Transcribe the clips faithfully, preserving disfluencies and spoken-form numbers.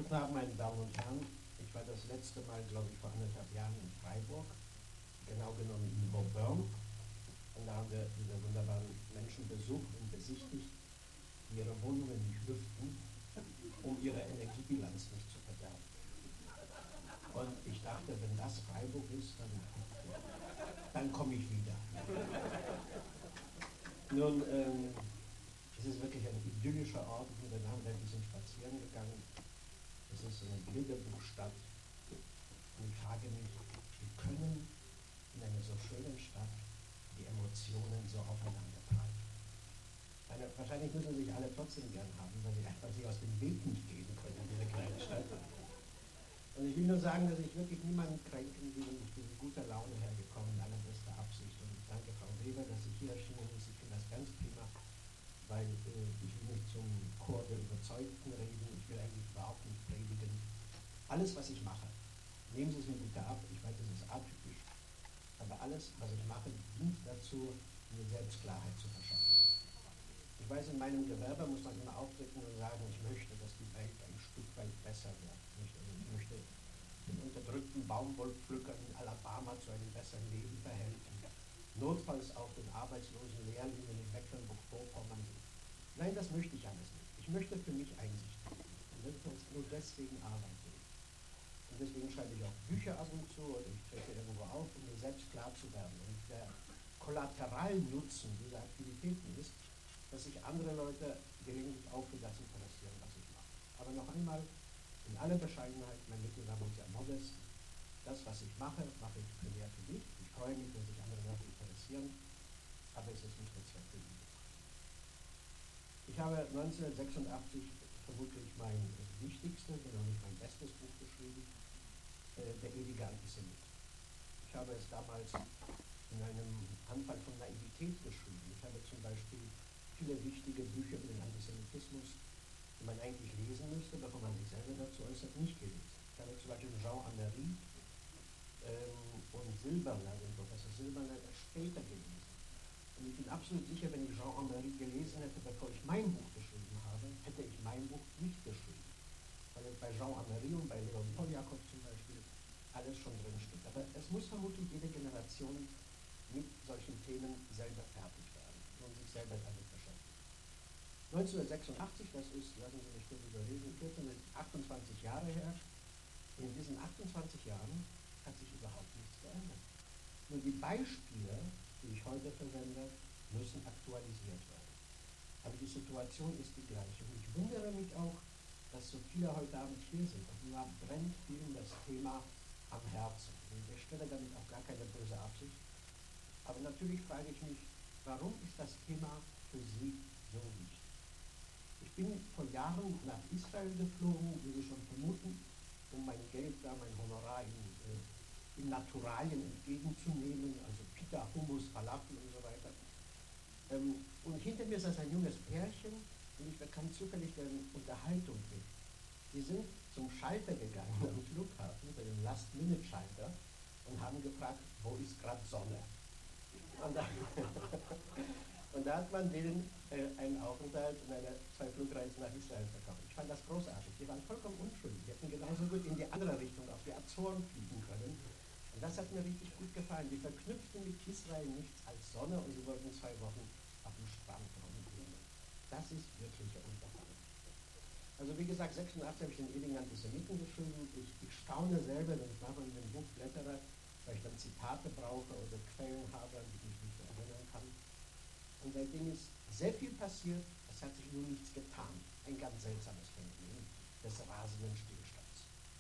Guten Abend, meine Damen und Herren. Ich war das letzte Mal, glaube ich, vor anderthalb Jahren in Freiburg, genau genommen in Auburn. Und da haben wir diese wunderbaren Menschen besucht und besichtigt, die ihre Wohnungen nicht lüften, um ihre Energiebilanz nicht zu verderben. Und ich dachte, wenn das Freiburg ist, dann, dann komme ich wieder. Nun, ähm, es ist wirklich ein idyllischer Ort. Ich bin danach ein bisschen spazieren gegangen. Es ist eine Bilderbuchstadt. Und ich frage mich, wie können in einer so schönen Stadt die Emotionen so aufeinander treiben? Meine, wahrscheinlich müssen sich alle trotzdem gern haben, weil sie einfach sich aus dem Weg nicht gehen können in dieser kleinen Stadt. Und ich will nur sagen, dass ich wirklich niemanden kränken will. Ich bin mit guter Laune hergekommen, in allerbester Absicht. Und ich danke Frau Weber, dass sie hier erschienen ist. Ich finde das ganz prima, weil äh, ich will nicht zum Chor der Überzeugten reden. Ich will eigentlich überhaupt nicht predigen. Alles, was ich mache, nehmen Sie es mir bitte ab. Ich weiß, das ist atypisch. Aber alles, was ich mache, dient dazu, mir selbst Klarheit zu verschaffen. Ich weiß, in meinem Gewerbe muss man immer auftreten und sagen, ich möchte, dass die Welt ein Stück weit besser wird. Ich möchte den unterdrückten Baumwollpflückern in Alabama zu einem besseren Leben verhelfen. Notfalls auch den arbeitslosen Lehrlingen in Mecklenburg-Vorpommern. Nein, das möchte ich alles nicht. Ich möchte für mich Einsicht kriegen. Und nur deswegen arbeite ich. Und deswegen schreibe ich auch Bücher ab und zu oder ich trete irgendwo auf, um mir selbst klar zu werden. Und der Kollateralnutzen dieser Aktivitäten ist, dass sich andere Leute gelegentlich auch für das interessieren, was ich mache. Aber noch einmal, in aller Bescheidenheit, mein Mittelname ist sehr modest. Das, was ich mache, mache ich primär für mich. Ich freue mich, wenn sich andere Leute interessieren, aber es ist nicht der Zweck der Übung. Ich habe neunzehnhundertsechsundachtzig vermutlich mein wichtigstes, wenn auch nicht mein bestes Buch geschrieben, äh, Der ewige Antisemit. Ich habe es damals in einem Anfall von Naivität geschrieben. Ich habe zum Beispiel viele wichtige Bücher über den Antisemitismus, die man eigentlich lesen müsste, bevor man sich selber dazu äußert, nicht gelesen. Ich habe zum Beispiel Jean Amery ähm, und Silberner, den Professor Silberner, später gelesen. Und ich bin absolut sicher, wenn ich Jean Amery gelesen hätte, bevor ich mein Buch geschrieben habe, hätte ich mein Buch nicht geschrieben. Weil bei Jean Amery und bei Leon Poljakov zum Beispiel alles schon drin steht. Aber es muss vermutlich jede Generation mit solchen Themen selber fertig werden und sich selber damit beschäftigen. neunzehnhundertsechsundachtzig, das ist, lassen Sie mich kurz überlegen, vierzehn, achtundzwanzig Jahre her. In diesen achtundzwanzig Jahren hat sich überhaupt nichts geändert. Nur die Beispiele, die ich heute verwende, müssen aktualisiert werden. Aber die Situation ist die gleiche. Und ich wundere mich auch, dass so viele heute Abend hier sind. Und mir brennt vielen das Thema am Herzen. Und ich stelle damit auch gar keine böse Absicht. Aber natürlich frage ich mich, warum ist das Thema für Sie so wichtig? Ich bin vor Jahren nach Israel geflogen, wie Sie schon vermuten, um mein Geld da, mein Honorar in, äh, in Naturalien entgegenzunehmen, also Pita, Hummus, Falafel und so weiter. Ähm, und hinter mir saß ein junges Pärchen und ich bekam zufällig deren Unterhaltung mit. Sie sind zum Schalter gegangen am Flughafen, bei dem Last-Minute-Schalter, und haben gefragt, wo ist gerade Sonne? Und da, und da hat man denen äh, einen Aufenthalt und eine, zwei Flugreisen nach Israel verkauft. Ich fand das großartig. Die waren vollkommen unschuldig. Die hätten genauso gut in die andere Richtung auf die Azoren fliegen können. Und das hat mir richtig gut gefallen. Die verknüpften mit Israel nichts als Sonne und sie wollten zwei Wochen auf dem Strand rumgehen. Das ist wirkliche Unterhaltung. Also wie gesagt, sechsundachtzig habe ich den ewigen Antisemiten geschrieben. Ich, ich staune selber, wenn ich manchmal in dem Buch blättere, weil ich dann Zitate brauche oder Quellen habe, an die ich mich nicht erinnern kann. Und seitdem ist sehr viel passiert, es hat sich nur nichts getan. Ein ganz seltsames Phänomen des rasenden Stillstands.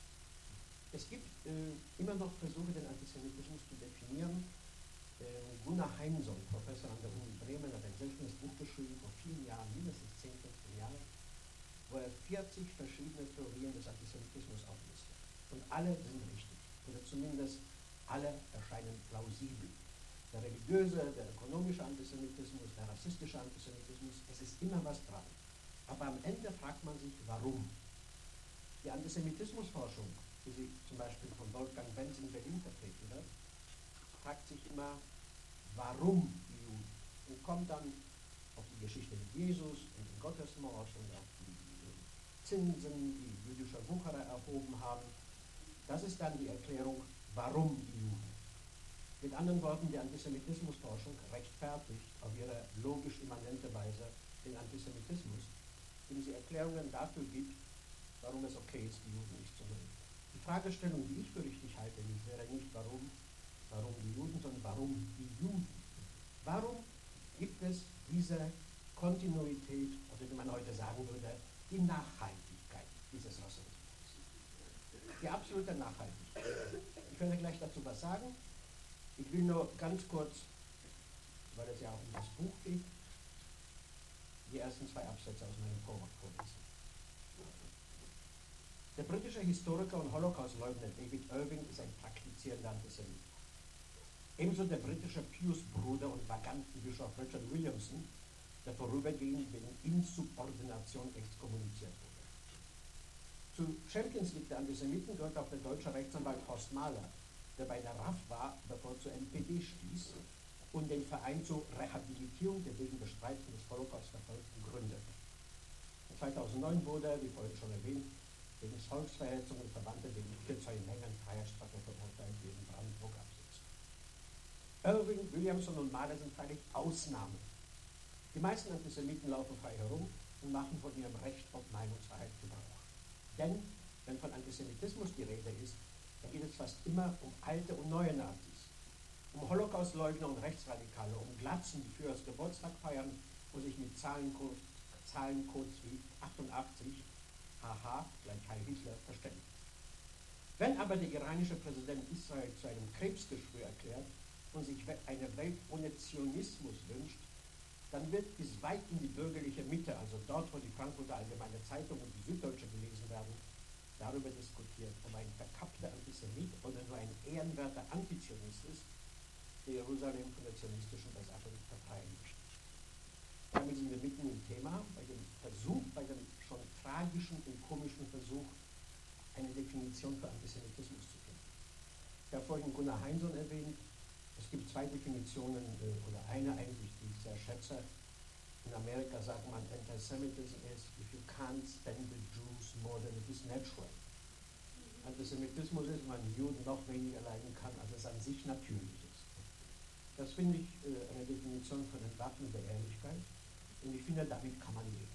Es gibt äh, immer noch Versuche, den Antisemitismus zu definieren. Äh, Gunnar Heimson, Professor an der Uni Bremen, hat ein seltenes Buch geschrieben, vor vielen Jahren, mindestens zehn, fünfzehn Jahre, wo er vierzig verschiedene Theorien des Antisemitismus auflistet. Und alle sind richtig, oder zumindest alle erscheinen plausibel. Der religiöse, der ökonomische Antisemitismus, der rassistische Antisemitismus, es ist immer was dran. Aber am Ende fragt man sich, warum? Die Antisemitismusforschung, wie sie zum Beispiel von Wolfgang Benz in Berlin vertreten wird, fragt sich immer, warum die Juden? Und kommt dann auf die Geschichte mit Jesus und den Gottesmord und auf die Zinsen, die jüdische Wucherer erhoben haben. Das ist dann die Erklärung, warum die Juden. Mit anderen Worten, die Antisemitismusforschung rechtfertigt auf ihre logisch immanente Weise den Antisemitismus, indem sie Erklärungen dafür gibt, warum es okay ist, die Juden nicht zu mögen. Die Fragestellung, die ich für richtig halte, wäre nicht warum, warum die Juden, sondern warum die Juden. Warum gibt es diese Kontinuität, oder wie man heute sagen würde, die Nachhaltigkeit dieses Rassismus? Die absolute Nachhaltigkeit. Ich werde gleich dazu was sagen. Ich will nur ganz kurz, weil es ja auch um das Buch geht, die ersten zwei Absätze aus meinem Vorwort vorlesen. Der britische Historiker und Holocaustleugner David Irving ist ein praktizierender Antisemit. Ebenso der britische Pius-Bruder und Vagantenbischof Richard Williamson, der vorübergehend wegen Insubordination exkommuniziert wurde. Zu Champions League der Antisemiten gehört auch der deutsche Rechtsanwalt Horst Mahler, der bei der R A F war, bevor er zur N P D stieß und den Verein zur Rehabilitierung der wegen Bestreitung des Holocaust-Verfolgten gründete. zweitausendneun wurde er, wie vorhin schon erwähnt, wegen Volksverhetzung und Verbannte wegen vier Zeugen Mengen Freiheitsstrafe verurteilt, die in Brandenburg absitzen. Irving, Williamson und Mahler sind freilich Ausnahmen. Die meisten Antisemiten laufen frei herum und machen von ihrem Recht auf Meinungsfreiheit Gebrauch. Denn, wenn von Antisemitismus die Rede ist, da geht es fast immer um alte und neue Nazis, um Holocaustleugner und Rechtsradikale, um Glatzen, die für das Geburtstag feiern und sich mit Zahlencodes, Zahlencodes wie achtundachtzig, haha, gleich Heil Hitler, verständigen. Wenn aber der iranische Präsident Israel zu einem Krebsgeschwür erklärt und sich eine Welt ohne Zionismus wünscht, dann wird bis weit in die bürgerliche Mitte, also dort, wo die Frankfurter Allgemeine Zeitung und die Süddeutsche gelesen werden, darüber diskutiert, ob ein verkappter Antisemit oder nur ein ehrenwerter Antizionist ist, der Jerusalem von der zionistischen Besatzung befreien möchte. Damit sind wir mitten im Thema, bei dem Versuch, bei dem schon tragischen und komischen Versuch, eine Definition für Antisemitismus zu finden. Ich habe vorhin Gunnar Heinsohn erwähnt, es gibt zwei Definitionen, oder eine eigentlich, die ich sehr schätze. In Amerika sagt man, Antisemitism is if you can't stand the Jews more than it is natural. Antisemitismus ist, wenn man die Juden noch weniger leiden kann, als es an sich natürlich ist. Das finde ich äh, eine Definition von Entwaffnung der Ehrlichkeit und ich finde, damit kann man leben.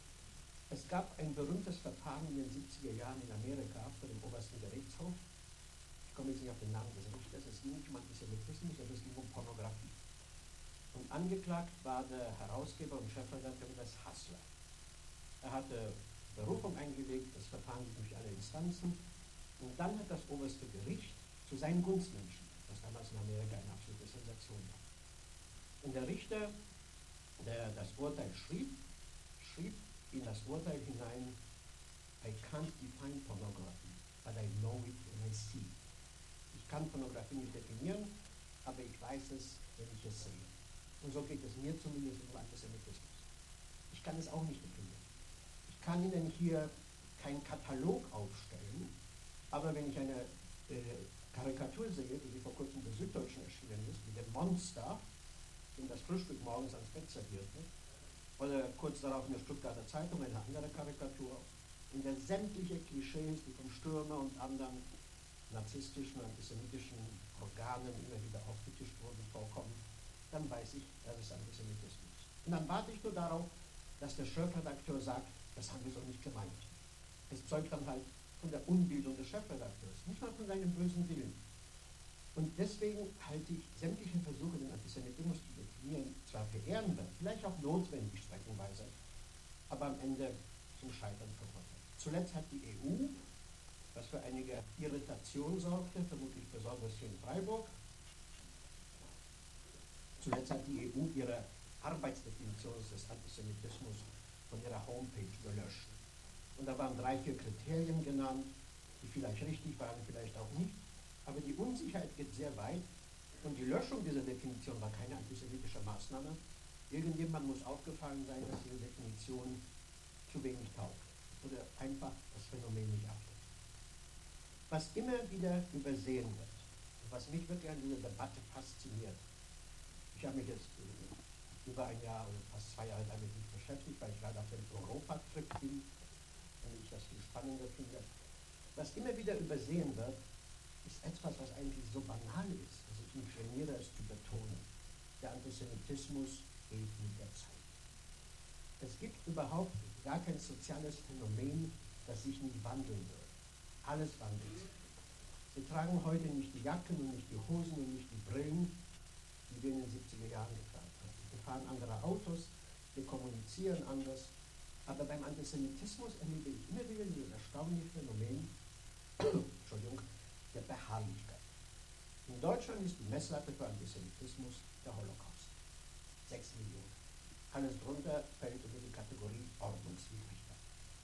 Es gab ein berühmtes Verfahren in den siebziger Jahren in Amerika vor dem obersten Gerichtshof. Ich komme jetzt nicht auf den Namen des Richters, es ging nicht um Antisemitismus, aber es ging um Pornografie. Und angeklagt war der Herausgeber und Chefredakteur des Hassler. Er hatte Berufung eingelegt, das Verfahren ging durch alle Instanzen und dann hat das oberste Gericht zu seinen Gunsten entschieden, was damals in Amerika eine absolute Sensation war. Und der Richter, der das Urteil schrieb, schrieb in das Urteil hinein, I can't define pornography, but I know it when I see it. Ich kann Pornografie nicht definieren, aber ich weiß es, wenn ich es sehe. Und so geht es mir zumindest um Antisemitismus. Ich kann es auch nicht definieren. Ich kann Ihnen hier keinen Katalog aufstellen, aber wenn ich eine äh, Karikatur sehe, die vor kurzem in der Süddeutschen erschienen ist, mit dem Monster, dem das Frühstück morgens ans Bett serviert wird, oder kurz darauf in der Stuttgarter Zeitung eine andere Karikatur, in der sämtliche Klischees, die vom Stürmer und anderen narzisstischen, antisemitischen Organen immer wieder aufgetischt wurden, vorkommen, dann weiß ich, das ist Antisemitismus. Und dann warte ich nur darauf, dass der Chefredakteur sagt, das haben wir so nicht gemeint. Es zeugt dann halt von der Unbildung des Chefredakteurs, nicht mal von seinem bösen Willen. Und deswegen halte ich sämtliche Versuche, den Antisemitismus zu definieren, zwar für ehrenwert, vielleicht auch notwendig streckenweise, aber am Ende zum Scheitern verurteilt. Zuletzt hat die E U, was für einige Irritation sorgte, vermutlich besonders hier in Freiburg, zuletzt hat die E U ihre Arbeitsdefinition des Antisemitismus von ihrer Homepage gelöscht. Und da waren drei, vier Kriterien genannt, die vielleicht richtig waren, vielleicht auch nicht. Aber die Unsicherheit geht sehr weit und die Löschung dieser Definition war keine antisemitische Maßnahme. Irgendjemand muss aufgefallen sein, dass diese Definition zu wenig taugt oder einfach das Phänomen nicht abdeckt. Was immer wieder übersehen wird und was mich wirklich an dieser Debatte fasziniert, ich habe mich jetzt über ein Jahr oder fast zwei Jahre damit nicht beschäftigt, weil ich gerade auf dem Europa-Trip bin und ich spannender finde. Was immer wieder übersehen wird, ist etwas, was eigentlich so banal ist, dass ich mich geniere, es zu betonen. Der Antisemitismus geht mit der Zeit. Es gibt überhaupt gar kein soziales Phänomen, das sich nicht wandeln würde. Alles wandelt sich. Sie tragen heute nicht die Jacken und nicht die Hosen und nicht die Brillen, die wir in den siebziger Jahren getragen haben. Wir fahren andere Autos, wir kommunizieren anders. Aber beim Antisemitismus erlebe ich immer wieder dieses erstaunliche Phänomen Entschuldigung, der Beharrlichkeit. In Deutschland ist die Messlatte für Antisemitismus der Holocaust. Sechs Millionen. Alles drunter fällt unter die Kategorie Ordnungswidrigkeit.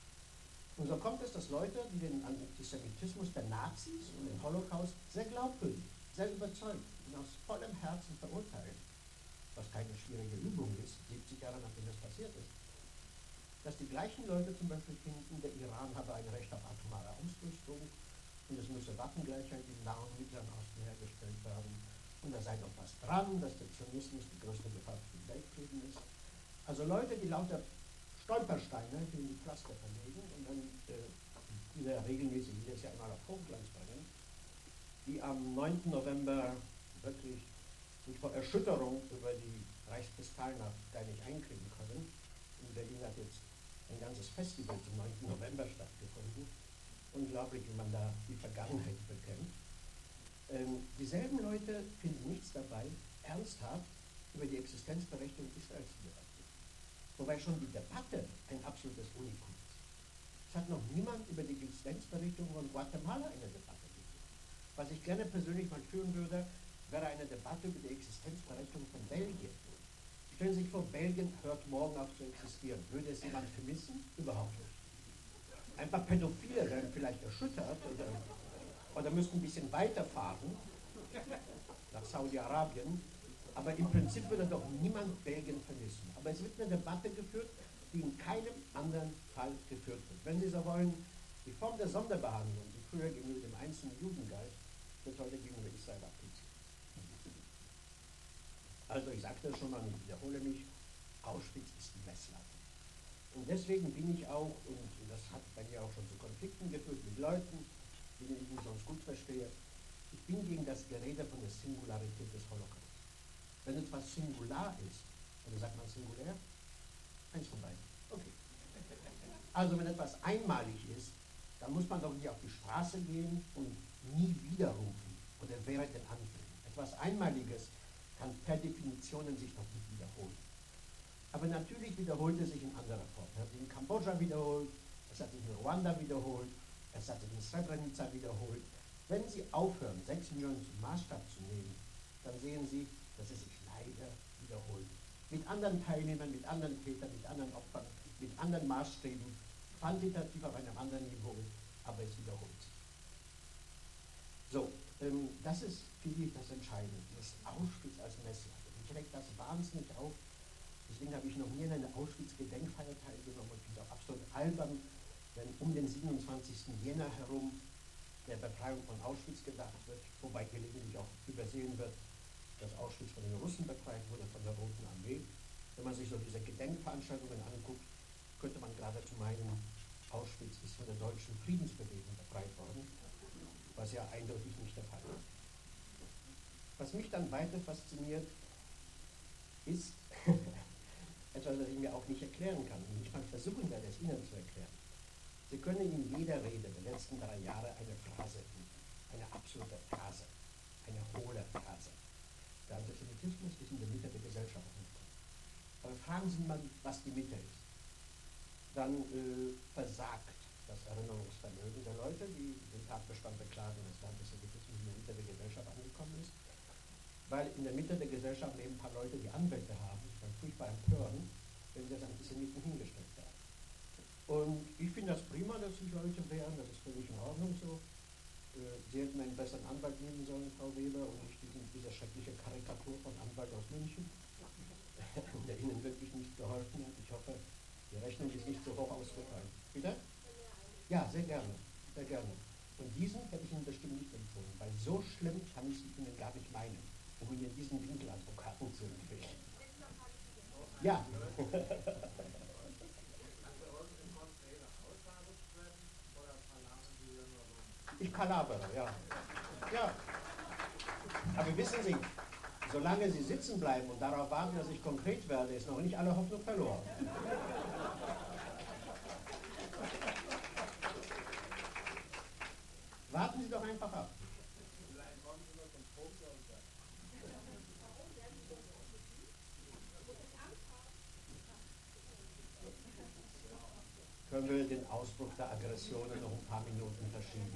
Und so kommt es, dass Leute, die den Antisemitismus der Nazis und den Holocaust sehr glaubwürdig, sehr überzeugt und aus vollem Herzen verurteilen, was keine schwierige Übung ist, siebzig Jahre nachdem das passiert ist, dass die gleichen Leute zum Beispiel finden, der Iran habe ein Recht auf atomare Ausrüstung und es müsse Waffengleichheit im Nahen und Mittleren Osten hergestellt werden und da sei noch was dran, dass der Zionismus die größte Gefahr für den Weltfrieden ist. Also Leute, die lauter Stolpersteine in die Pflaster verlegen und dann äh, wieder regelmäßig jedes Jahr einmal auf Hochglanz bringen, die am neunten November wirklich sich vor Erschütterung über die Reichskristallnacht gar nicht einkriegen können. In Berlin hat jetzt ein ganzes Festival zum neunten November stattgefunden. Unglaublich, wie man da die Vergangenheit bekennt. Ähm, dieselben Leute finden nichts dabei, ernsthaft über die Existenzberechtigung Israels zu debattieren. Wobei schon die Debatte ein absolutes Unikum ist. Es hat noch niemand über die Existenzberechtigung von Guatemala eine Debatte geführt. Was ich gerne persönlich mal führen würde, wäre eine Debatte über die Existenzberechtigung von Belgien. Stellen Sie sich vor, Belgien hört morgen auf zu existieren. Würde es jemand vermissen? Überhaupt nicht. Ein paar Pädophile werden vielleicht erschüttert oder, oder müssten ein bisschen weiterfahren nach Saudi-Arabien. Aber im Prinzip würde doch niemand Belgien vermissen. Aber es wird eine Debatte geführt, die in keinem anderen Fall geführt wird. Wenn Sie so wollen, die Form der Sonderbehandlung, die früher gegenüber dem einzelnen Juden galt, wird heute gegenüber Israel appliziert. Also ich sagte es schon mal, ich wiederhole mich, Auschwitz ist die Messlatte. Und deswegen bin ich auch, und das hat bei mir auch schon zu Konflikten geführt mit Leuten, die ich nicht sonst gut verstehe, ich bin gegen das Gerede von der Singularität des Holocaust. Wenn etwas singular ist, oder sagt man singulär? Eins von beiden. Okay. Also wenn etwas einmalig ist, dann muss man doch nicht auf die Straße gehen und nie wieder rufen oder während den Anfängen. Etwas Einmaliges kann per Definition sich doch nicht wiederholen. Aber natürlich wiederholt es sich in anderer Form. Es hat sich in Kambodscha wiederholt, es hat sich in Ruanda wiederholt, es hat sich in Srebrenica wiederholt. Wenn Sie aufhören, sechs Millionen zum Maßstab zu nehmen, dann sehen Sie, dass es sich leider wiederholt. Mit anderen Teilnehmern, mit anderen Tätern, mit anderen Opfern, mit anderen Maßstäben, quantitativ auf einem anderen Niveau, aber es wiederholt sich. So, ähm, das ist, finde ich, das Entscheidende, das Auschwitz als Messlatte. Mich regt das wahnsinnig auf. Deswegen habe ich noch nie an einer Auschwitz-Gedenkfeier teilgenommen und finde es auch absolut albern, wenn um den siebenundzwanzigsten Jänner herum der Befreiung von Auschwitz gedacht wird, wobei gelegentlich auch übersehen wird, dass Auschwitz von den Russen befreit wurde, von der Roten Armee. Wenn man sich so diese Gedenkveranstaltungen anguckt, könnte man geradezu meinen, Auschwitz ist von der deutschen Friedensbewegung befreit worden, was ja eindeutig nicht der Fall ist. Was mich dann weiter fasziniert, ist etwas, was ich mir auch nicht erklären kann und nicht mal versuchen werde, es Ihnen zu erklären. Sie können in jeder Rede der letzten drei Jahre eine Phrase finden, eine absolute Phrase, eine hohle Phrase. Der Antisemitismus ist in der Mitte der Gesellschaft angekommen. Aber fragen Sie mal, was die Mitte ist. Dann äh, versagt das Erinnerungsvermögen der Leute, die den Tatbestand beklagen, dass der Antisemitismus in der Mitte der Gesellschaft angekommen ist. Weil in der Mitte der Gesellschaft leben ein paar Leute, die Anwälte haben, die dann furchtbar empören, wenn sie als Antisemiten hingestellt werden. Und ich finde das prima, dass sich Leute wehren, das ist völlig in Ordnung so. Sie hätten einen besseren Anwalt nehmen sollen, Frau Weber, und nicht diesen, diese schreckliche Karikatur von Anwalt aus München, der Ihnen wirklich nicht geholfen hat. Ich hoffe, die Rechnung ist nicht so hoch ausgefallen. Bitte? Ja, sehr gerne, sehr gerne. Und diesen hätte ich Ihnen bestimmt nicht empfohlen, weil so schlimm kann ich sie Ihnen gar nicht meinen, um Ihnen diesen Winkeladvokaten zu empfehlen. Ja. Ich kalabere, ja. Ja. Aber wissen Sie, solange Sie sitzen bleiben und darauf warten, dass ich konkret werde, ist noch nicht alle Hoffnung verloren. Warten Sie doch einfach ab. Können wir den Ausbruch der Aggressionen noch ein paar Minuten verschieben?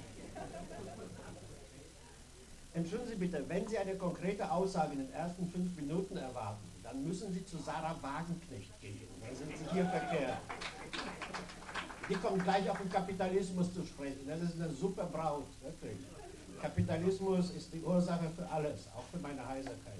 Entschuldigen Sie bitte, wenn Sie eine konkrete Aussage in den ersten fünf Minuten erwarten, dann müssen Sie zu Sarah Wagenknecht gehen. Dann sind Sie hier verkehrt. Die kommt gleich auf den Kapitalismus zu sprechen. Das ist eine super Braut, wirklich. Kapitalismus ist die Ursache für alles, auch für meine Heiserkeit.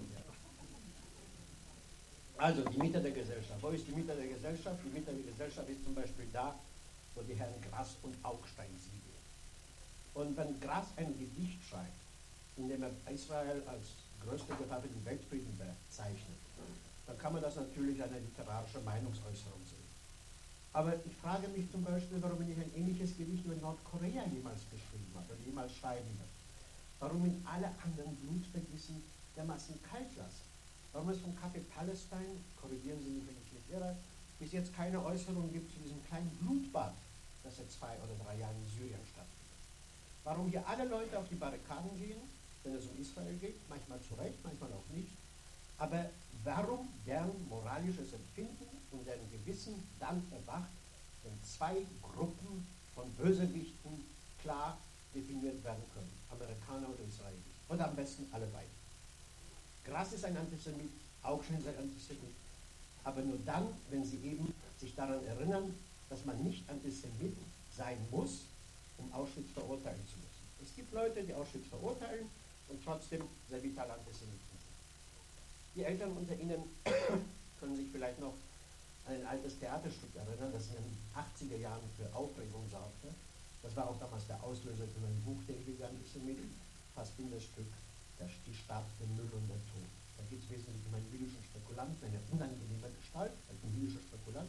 Also die Mitte der Gesellschaft. Wo ist die Mitte der Gesellschaft? Die Mitte der Gesellschaft ist zum Beispiel da, wo die Herren Grass und Augstein siedeln. Und wenn Grass ein Gedicht schreibt, in dem er Israel als größte Gefahr für den Weltfrieden bezeichnet, dann kann man das natürlich als eine literarische Meinungsäußerung sehen. Aber ich frage mich zum Beispiel, warum er nicht ein ähnliches Gedicht über Nordkorea jemals geschrieben hat oder jemals schreiben wird. Warum ihn alle anderen Blutvergießen dermaßen kalt lassen. Warum es vom Café Palestine, korrigieren Sie mich, wenn ich mich irre, bis jetzt keine Äußerung gibt zu diesem kleinen Blutbad, das seit zwei oder drei Jahren in Syrien stattfindet. Warum hier alle Leute auf die Barrikaden gehen, wenn es um Israel geht, manchmal zu Recht, manchmal auch nicht, aber warum deren moralisches Empfinden und deren Gewissen dann erwacht, wenn zwei Gruppen von Bösewichten klar definiert werden können, Amerikaner oder Israelis, oder am besten alle beiden. Grass ist ein Antisemit, Augstein ist ein Antisemit, aber nur dann, wenn sie eben sich daran erinnern, dass man nicht Antisemit sein muss, um Auschwitz verurteilen zu müssen. Es gibt Leute, die Auschwitz verurteilen und trotzdem sehr vital Antisemiten sind. Die Eltern unter Ihnen können sich vielleicht noch an ein altes Theaterstück erinnern, das in den achtziger Jahren für Aufregung sorgte. Das war auch damals der Auslöser für mein Buch, der ewige Antisemit, Fassbinders Stück, Die Stadt, der Müll und der Tod. Da geht es wesentlich um einen jüdischen Spekulanten, eine unangenehme Gestalt, als ein jüdischer Spekulant.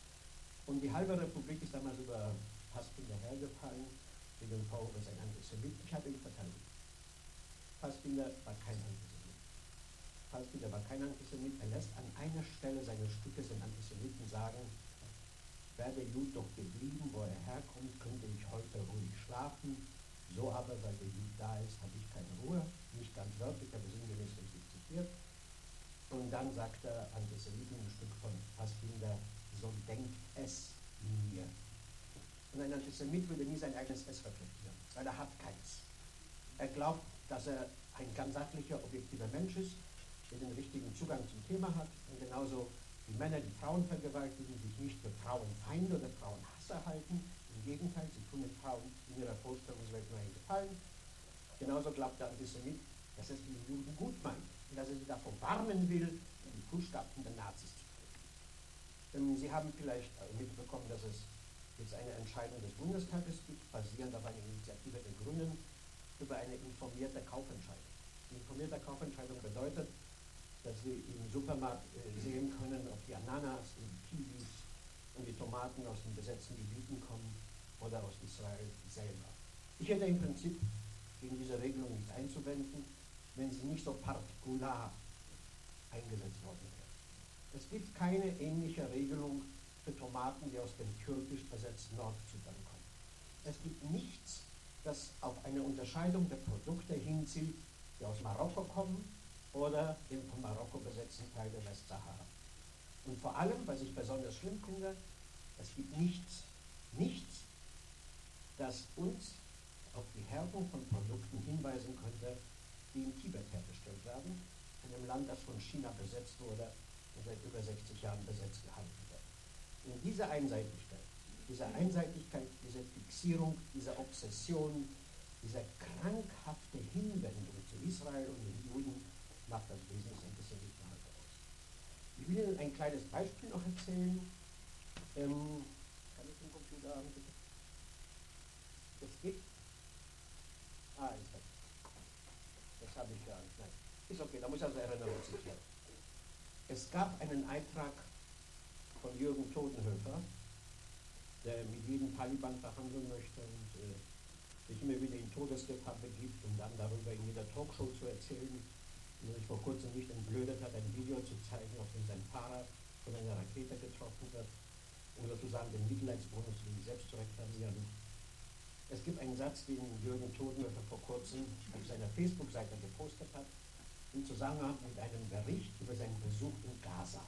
Und die halbe Republik ist damals über Fassbinder hergefallen, wegen dem Vorwurf, er sei ein Antisemit. Ich habe ihn verteidigt. Fassbinder war kein Antisemit. Fassbinder war kein Antisemit. Er lässt an einer Stelle seines Stückes den Antisemiten sagen, wäre der Jude doch geblieben, wo er herkommt, könnte ich heute ruhig schlafen. So aber, weil der Jude da ist, habe ich keine Ruhe. Nicht ganz wörtlich, aber sinngemäß richtig zitiert. Und dann sagt der Antisemit ein Stück von Fassbinder, so denkt es mir. Und ein Antisemit würde nie sein eigenes Es reflektieren, weil er hat keins. Er glaubt, dass er ein ganz sachlicher, objektiver Mensch ist, der den richtigen Zugang zum Thema hat. Und genauso wie Männer, die Frauen vergewaltigen, sich nicht für Frauenfeinde oder Frauenhasser halten. Im Gegenteil, sie tun den Frauen in ihrer Vorstellungswelt nur einen Gefallen. Genauso glaubt der Antisemit, dass es die Juden gut meint und dass er sie davor warnen will, in die Fußstapfen der Nazis zu treten. Sie haben vielleicht mitbekommen, dass es jetzt eine Entscheidung des Bundestages gibt, basierend auf einer Initiative der Grünen, über eine informierte Kaufentscheidung. Eine informierte Kaufentscheidung bedeutet, dass Sie im Supermarkt äh, sehen können, ob die Ananas, die Kiwis und die Tomaten aus den besetzten Gebieten kommen oder aus Israel selber. Ich hätte im Prinzip gegen diese Regelung nichts einzuwenden, wenn sie nicht so partikular eingesetzt worden wäre. Es gibt keine ähnliche Regelung für Tomaten, die aus dem türkisch besetzten Nordzypern kommen. Es gibt nichts, das auf eine Unterscheidung der Produkte hinzieht, die aus Marokko kommen oder dem von Marokko besetzten Teil der Westsahara. Und vor allem, was ich besonders schlimm finde, es gibt nichts, nichts, das uns auf die Härtung von Produkten hinweisen könnte, die in Tibet hergestellt werden, einem Land, das von China besetzt wurde und seit über sechzig Jahren besetzt gehalten wird. Und diese Einseitigkeit, diese Einseitigkeit, diese Fixierung, diese Obsession, diese krankhafte Hinwendung zu Israel und den Juden macht das Wesentliche ein bisschen nicht mehr aus. Ich will Ihnen ein kleines Beispiel noch erzählen. Ähm, kann ich den Computer haben, bitte? Es gibt. Ah, ist das. Das habe ich ja nicht. Nein. Ist okay, da muss ich also Erinnerung zitieren. Es gab einen Eintrag von Jürgen Todenhöfer, der mit jedem Taliban verhandeln möchte und äh, sich immer wieder in Todesgefahr begibt, um dann darüber in jeder Talkshow zu erzählen, und sich vor kurzem nicht entblödet hat, ein Video zu zeigen, auf dem sein Fahrer von einer Rakete getroffen wird, um sozusagen den Mitleidsbonus für sich selbst zu reklamieren. Es gibt einen Satz, den Jürgen Todenhöfer vor kurzem auf seiner Facebook-Seite gepostet hat, im Zusammenhang mit einem Bericht über seinen Besuch in Gaza.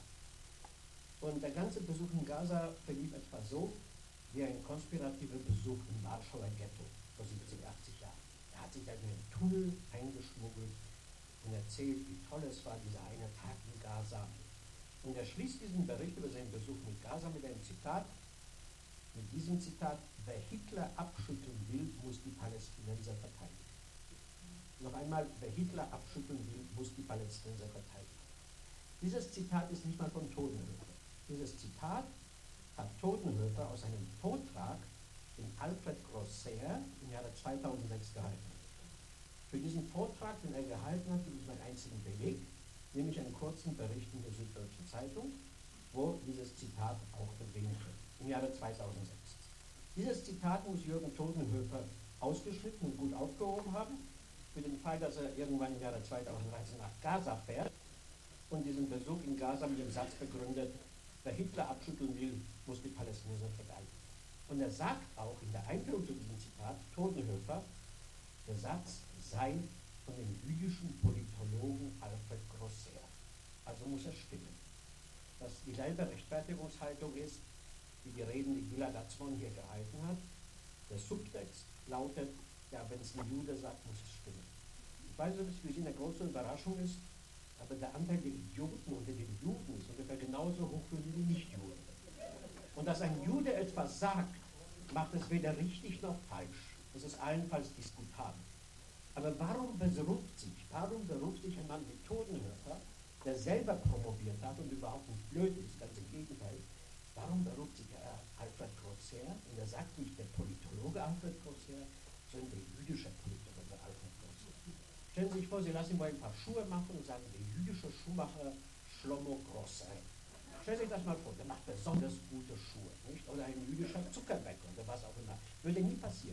Und der ganze Besuch in Gaza verlief etwa so, wie ein konspirativer Besuch im Warschauer Ghetto vor siebzig, achtzig Jahren. Er hat sich da in einen Tunnel eingeschmuggelt und erzählt, wie toll es war, dieser eine Tag in Gaza. Und er schließt diesen Bericht über seinen Besuch mit Gaza mit einem Zitat, mit diesem Zitat: Wer Hitler abschütteln will, muss die Palästinenser verteidigen. Noch einmal, wer Hitler abschütteln will, muss die Palästinenser verteidigen. Dieses Zitat ist nicht mal von Todenhöfer. Dieses Zitat hat Todenhöfer aus einem Vortrag in Alfred Grosser im Jahre zweitausendsechs gehalten. Für diesen Vortrag, den er gehalten hat, gibt es einen einzigen Beleg, nämlich einen kurzen Bericht in der Süddeutschen Zeitung, wo dieses Zitat auch erwähnt wird, im Jahre zweitausendsechs. Dieses Zitat muss Jürgen Todenhöfer ausgeschnitten und gut aufgehoben haben, für den Fall, dass er irgendwann im Jahre zweitausenddreizehn nach Gaza fährt und diesen Besuch in Gaza mit dem Satz begründet: Wer Hitler abschütteln will, muss die Palästinenser verteidigen. Und er sagt auch in der Einführung zu diesem Zitat, Todenhöfer, der Satz sei von dem jüdischen Politologen Alfred Grosser. Also muss er stimmen. Dass dieselbe Rechtfertigungshaltung ist, wie die Reden, die Gilad Atzmon hier gehalten hat. Der Subtext lautet: Ja, wenn es ein Jude sagt, muss es stimmen. Ich weiß nicht, ob es für Sie eine große Überraschung ist, aber der Anteil der Idioten unter den Juden ist ungefähr genauso hoch wie die Nichtjuden. Und dass ein Jude etwas sagt, macht es weder richtig noch falsch. Das ist allenfalls diskutabel. Aber warum beruft sich, warum beruft sich ein Mann wie Todenhöfer, der selber promoviert hat und überhaupt nicht blöd ist, ganz im Gegenteil, warum beruft sich Herr Alfred Grosser, und er sagt nicht der Politologe Alfred Grosser, sondern der jüdische Politologe Alfred Grosser. Stellen Sie sich vor, Sie lassen ihm mal ein paar Schuhe machen und sagen, der jüdische Schuhmacher Shlomo Grosser. Stellen Sie sich das mal vor, der macht besonders gute Schuhe, nicht? Oder ein jüdischer Zuckerbäcker oder was auch immer. Würde nie passieren.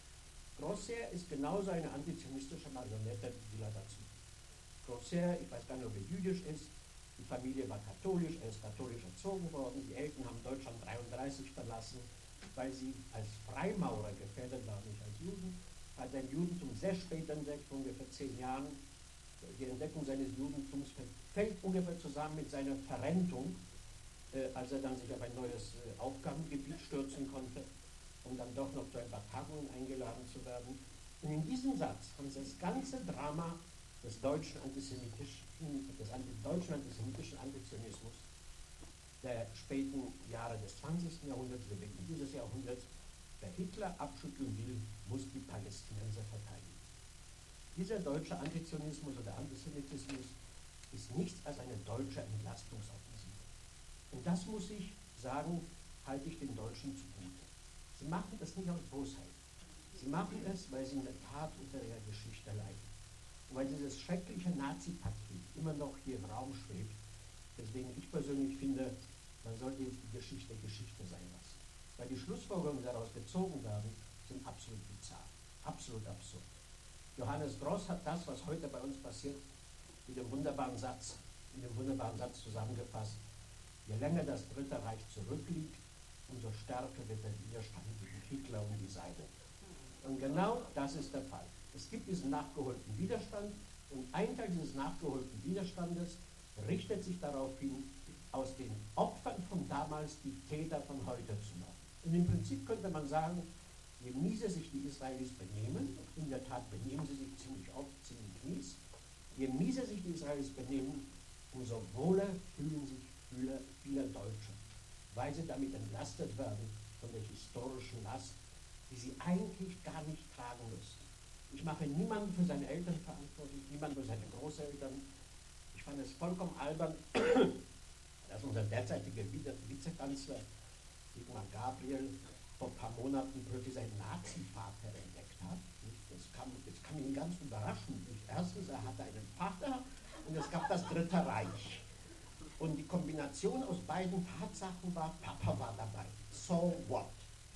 Grosser ist genauso eine antisemitische Marionette wie Gilad Atzmon. Grosser, ich weiß gar nicht, ob er jüdisch ist, die Familie war katholisch, er ist katholisch erzogen worden, die Eltern haben Deutschland dreiunddreißig verlassen, weil sie als Freimaurer gefährdet waren, nicht als Juden, hat sein Judentum sehr spät entdeckt, ungefähr zehn Jahren. Die Entdeckung seines Judentums fällt ungefähr zusammen mit seiner Verrentung, äh, als er dann sich auf ein neues äh, Aufgabengebiet stürzen konnte, um dann doch noch zu ein paar Tagungen eingeladen zu werden. Und in diesem Satz haben sie das ganze Drama des deutschen antisemitischen, des deutschen antisemitischen Antizionismus der späten Jahre des zwanzigsten Jahrhunderts, der Beginn dieses Jahrhunderts: Wer Hitler abschütteln will, muss die Palästinenser verteidigen. Dieser deutsche Antizionismus oder Antisemitismus ist nichts als eine deutsche Entlastungsoffensive. Und das, muss ich sagen, halte ich den Deutschen zugute. Sie machen das nicht aus Bosheit. Sie machen es, weil sie in der Tat unter der Geschichte leiden. Und weil dieses schreckliche Nazi-Paket immer noch hier im Raum schwebt, deswegen ich persönlich finde, man sollte jetzt die Geschichte Geschichte sein lassen. Weil die Schlussfolgerungen, die daraus gezogen werden, sind absolut bizarr, absolut absurd. Johannes Gross hat das, was heute bei uns passiert, mit dem wunderbaren Satz, in dem wunderbaren Satz zusammengefasst: Je länger das Dritte Reich zurückliegt, umso stärker wird der Widerstand gegen Hitler und die Seine. Und genau das ist der Fall. Es gibt diesen nachgeholten Widerstand, und ein Teil dieses nachgeholten Widerstandes richtet sich darauf hin, aus den Opfern von damals die Täter von heute zu machen. Und im Prinzip könnte man sagen, je mieser sich die Israelis benehmen, und in der Tat benehmen sie sich ziemlich oft ziemlich mies, je mieser sich die Israelis benehmen, umso wohler fühlen sich viele, viele Deutsche, weil sie damit entlastet werden von der historischen Last, die sie eigentlich gar nicht tragen müssen. Ich mache niemanden für seine Eltern verantwortlich, niemanden für seine Großeltern. Ich fand es vollkommen albern, dass unser derzeitiger Vizekanzler Sigmar Gabriel vor ein paar Monaten plötzlich seinen Nazi-Vater entdeckt hat. Das kam, das kam ihn ganz überraschend. Erstens, er hatte einen Vater und es gab das Dritte Reich. Und die Kombination aus beiden Tatsachen war, Papa war dabei. So what?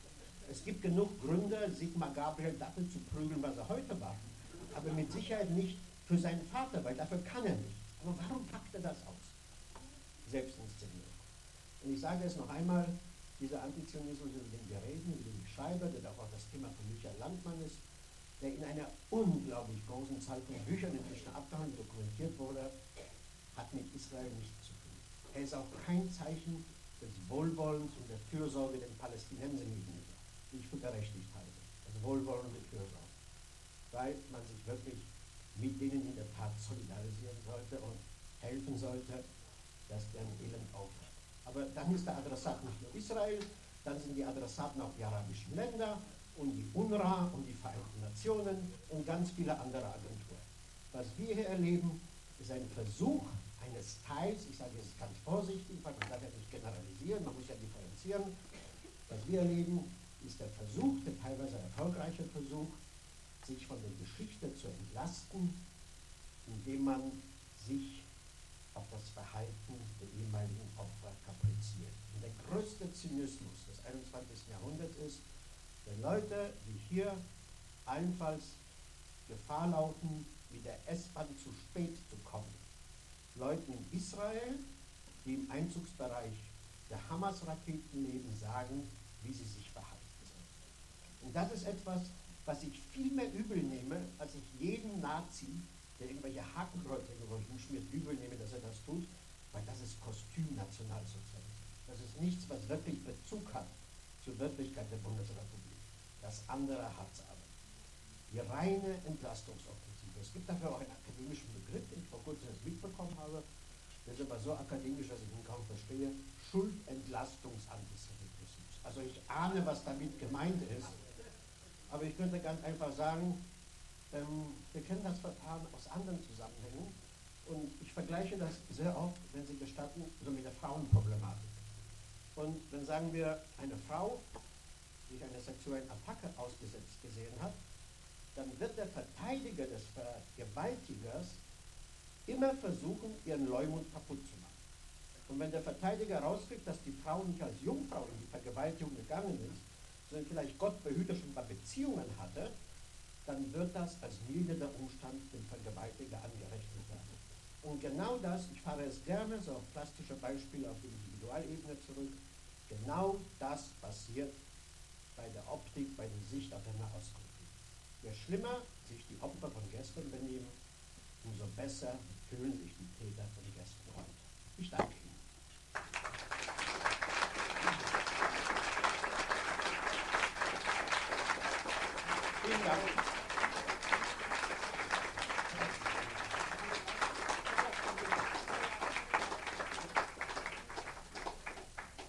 Es gibt genug Gründe, Sigmar Gabriel dafür zu prügeln, was er heute macht. Aber mit Sicherheit nicht für seinen Vater, weil dafür kann er nicht. Aber warum packt er das aus? Selbstinszenierung. Und ich sage es noch einmal, dieser Antizionismus, über den wir reden, über den ich schreibe, der auch das Thema von Michael Landmann ist, der in einer unglaublich großen Zahl von Büchern inzwischen abgehandelt, dokumentiert wurde, hat mit Israel nichts zu tun. Er ist auch kein Zeichen des Wohlwollens und der Fürsorge den Palästinensern gegenüber, die ich für berechtigt halte. Das Wohlwollen und die Fürsorge. Weil man sich wirklich mit denen in der Tat solidarisieren sollte und helfen sollte, dass deren Elend aufhört. Aber dann ist der Adressat nicht nur Israel, dann sind die Adressaten auch die arabischen Länder und die UNRWA und die Vereinten Nationen und ganz viele andere Agenturen. Was wir hier erleben, ist ein Versuch eines Teils, ich sage es ganz vorsichtig, weil man darf ja nicht generalisieren, man muss ja differenzieren. Was wir erleben, ist der Versuch, der teilweise erfolgreiche Versuch, sich von der Geschichte zu entlasten, indem man sich auf das Verhalten der ehemaligen Opfer kapriziert. Und der größte Zynismus des einundzwanzigsten Jahrhunderts ist, wenn Leute, die hier allenfalls Gefahr laufen, mit der S-Bahn zu spät zu kommen, Leuten in Israel, die im Einzugsbereich der Hamas-Raketen leben, sagen, wie sie sich verhalten sollen. Und das ist etwas, was ich viel mehr übel nehme, als ich jeden Nazi, der irgendwelche Hakenkreuze irgendwo hinschmiert, übel nehme, dass er das tut, weil das ist Kostüm-Nationalsozialismus. Das ist nichts, was wirklich Bezug hat zur Wirklichkeit der Bundesrepublik. Das andere hat es aber. Die reine Entlastungsoffensive. Es gibt dafür auch einen akademischen Begriff, den ich vor kurzem erst mitbekommen habe. Der ist aber so akademisch, dass ich ihn kaum verstehe. Schuldentlastungsantisemitismus. Also ich ahne, was damit gemeint ist. Aber ich könnte ganz einfach sagen, ähm, wir kennen das Verfahren aus anderen Zusammenhängen und ich vergleiche das sehr oft, wenn Sie gestatten, so mit der Frauenproblematik. Und dann sagen wir, eine Frau, die sich einer sexuellen Attacke ausgesetzt gesehen hat, dann wird der Verteidiger des Vergewaltigers immer versuchen, ihren Leumund kaputt zu machen. Und wenn der Verteidiger rauskriegt, dass die Frau nicht als Jungfrau in die Vergewaltigung gegangen ist, sondern vielleicht Gott behüte schon mal Beziehungen hatte, dann wird das als mildernder Umstand dem Vergewaltiger angerechnet werden. Und genau das, ich fahre es gerne, so auf plastische Beispiele auf die Individualebene zurück, genau das passiert bei der Optik, bei der Sicht auf den Nahostkonflikt. Je schlimmer sich die Opfer von gestern benehmen, umso besser fühlen sich die Täter von gestern heute. Ich danke Ihnen. Vielen Dank.